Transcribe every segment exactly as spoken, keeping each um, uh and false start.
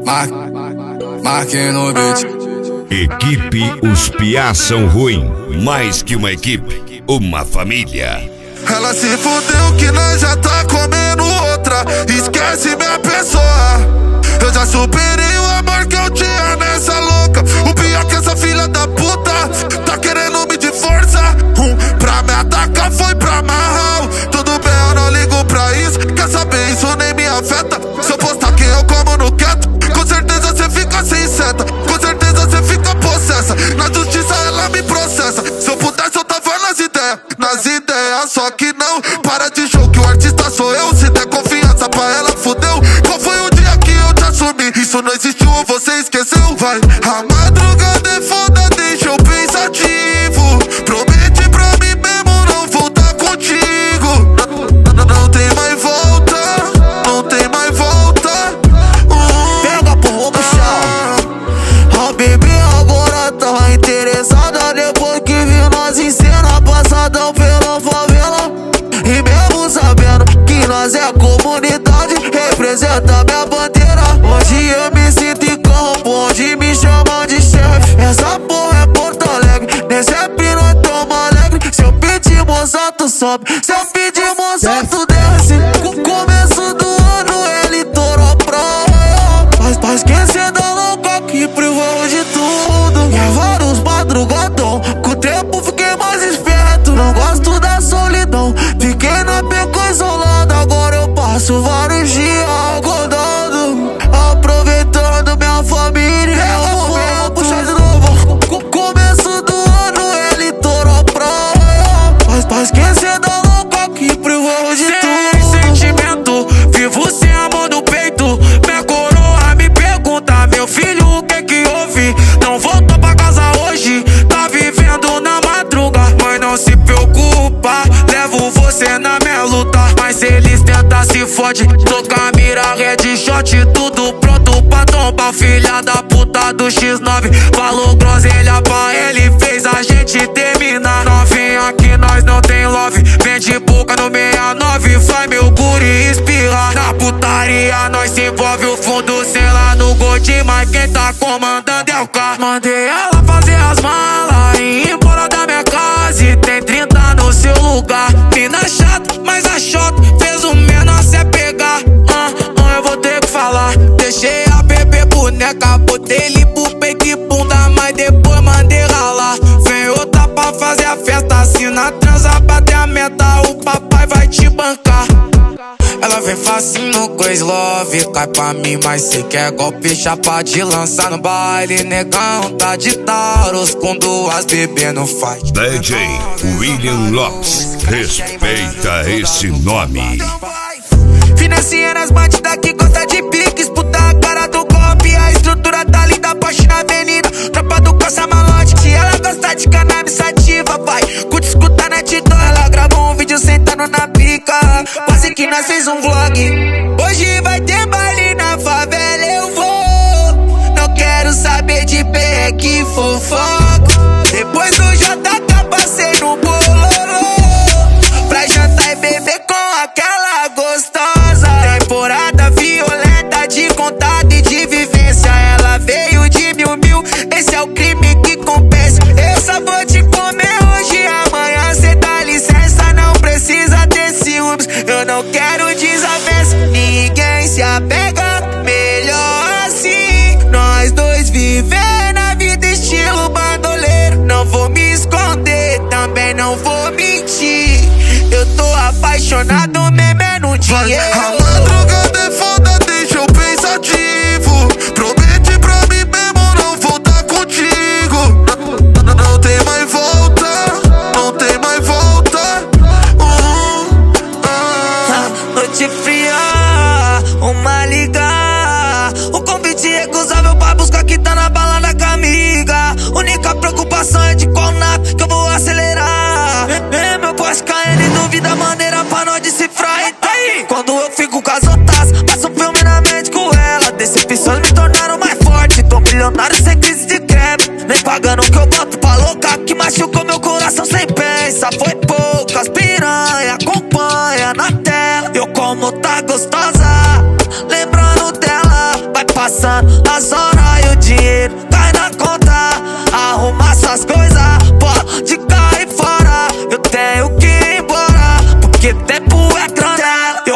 Mar... Marque no beat. Equipe Os Piá São Ruim. Mais que uma equipe, uma família. Ela se fudeu que nós já tá comendo outra. Esquece minha pessoa. Eu já superei o amor que eu tinha nessa louca. O pior que essa filha da puta tá querendo me de força. Um pra me atacar foi pra amarrar. Tudo bem, eu não ligo pra isso. Quer saber, isso nem me afeta. Se eu postar quem eu como no quieto, com certeza cê fica sem seta. Com certeza cê fica possessa. Na justiça ela me processa. Se eu pudesse eu tava nas ideias. Nas ideias, só que não. Para de jogo que o artista sou eu. Se der confiança pra ela, fudeu. Qual foi o dia que eu te assumi? Isso não existiu ou você esqueceu? Vai, a madrugada é foda, deixa eu pensativo. Promete pra mim mesmo não voltar contigo. Não, não tem mais volta, não tem mais volta. uh, Pega porra pro chão. A bebê agora tá interessada. Depois que viu nós em cena, passadão pela favela. E mesmo sabendo que nós é comunidade, representa minha bandeira. Hoje eu me sinto em campo, onde me chamam de chefe. Essa porra é Porto Alegre, nesse rap nós toma alegre. Se eu pedir moça tu sobe, se eu pedir moça tu desce. Com começo do ano ele torou pra Mas pra esquecer da louca que privou de tudo. E vários madrugadão, com o tempo fiquei mais esperto. Não gosto da solidão, fiquei na beca isolada. Agora eu passo vários dias acordado, aproveitando minha família. Eu vou puxar de novo. Com o começo do ano ele torou pra Mas pra esquecer da louca que privou de tudo. Sem sentimento, vivo sem amor no peito. Minha coroa me pergunta, meu filho, o que que houve? Não voltou pra casa hoje, tá vivendo na madruga. Mãe, não se preocupa, levo você na minha luta. Mas se eles tentam se fode, tô com a mira headshot, tudo pronto pra tombar. Filha da puta do X nove, falou groselha pra ele, fez a gente terminar. Novinha que nós não tem love, vende boca no sessenta e nove, faz meu guri espirrar. Na putaria nós se envolve o fundo, sei lá no gold, mas quem tá comandando é o carro. Mandei ela fazer as malas e ir embora da minha casa, e tem trinta no seu lugar. Mina chata, mas a chota fez o menor se pegar. Ah, ah, eu vou ter que falar. Deixei a bebê boneca, botei ele pro peito e bunda, mas depois mandei ralar. Vem outra pra fazer a festa, assina transa, bater a meta, o papai vai te bancar. Ela vem facinho com love, cai pra mim, mas cê quer golpe, chapa de lança no baile. Negão tá de taros com duas bebê no fight. D J William Lopes, respeita esse nome. Financiando as bandidas que gosta de pique, disputa a cara do golpe. A estrutura tá linda, Porsche na avenida, tropa do Coça Malote. Se ela gosta de cannabis sativa, vai, curte escutar na Tito. Ela gravou um vídeo sentando na pica, quase que nós fez um vlog. Hoje vai ter baile na favela, eu vou. Não quero saber de pé que fofoca. Depois do J K passei no bololô, pra jantar e beber com aquela gostosa. Temporada violenta de contato e de vivência. Ela veio de mil mil, esse é o crime que compensa. Eu só vou te comer hoje, amanhã cê dá licença. Não precisa ter ciúmes, eu não quero desavença. Ninguém se apega, melhor assim. Nós dois vivendo a vida estilo bandoleiro. Não vou me esconder, também não vou mentir. Eu tô apaixonado mesmo é no dinheiro. A madrugada é foda, deixa eu pensativo. Promete pra mim mesmo não voltar contigo. Não, não tem mais volta, não tem mais volta. uh, uh. Noite fria, uma liga, um convite recusável pra buscar que tá na balada com a amiga. Única preocupação é de qual nave que eu vou acelerar. É, meu Porsche Cayenne, duvida a maneira pra nós decifrar. Então, quando eu fiz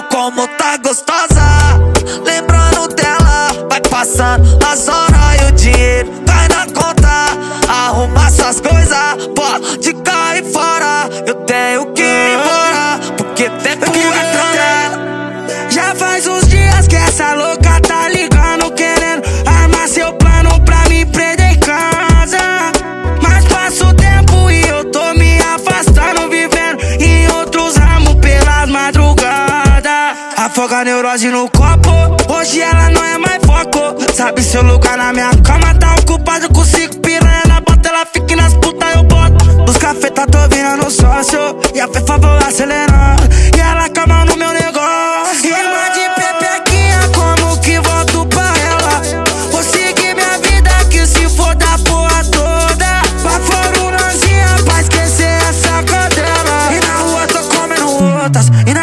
como tá gostosa. Lembrando dela, vai passando as horas e o dinheiro cai na conta. Arruma suas coisas, pode cair fora. Eu tenho que ir embora, porque tempo é droga. Já faz uns dias que essa louca tá ligando, querendo armar seu plano pra me prender em casa. Mas passa o tempo e eu tô me afastando, vivendo em outros ramos pelas madrugadas. Afoga a neurose no copo, hoje ela não é mais foco. Sabe seu lugar na minha cama, tá ocupado com cinco piranha na bota. Ela fica nas putas, eu boto. Os café tá tô virando sócio e a fé favor acelerando. E ela calma no meu negócio. Irmã de pepequinha, como que volto pra ela? Vou seguir minha vida que se for da porra toda. Vai for um lanzinha pra esquecer essa cadela. E na rua tô comendo outras. E